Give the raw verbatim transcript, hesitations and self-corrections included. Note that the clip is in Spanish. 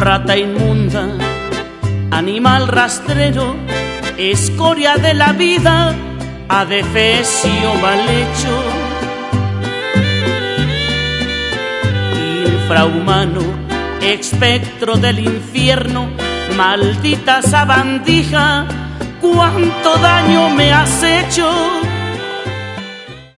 rata inmunda, animal rastrero, escoria de la vida, adefesio mal hecho, infrahumano, espectro del infierno, maldita sabandija, cuánto daño me has hecho.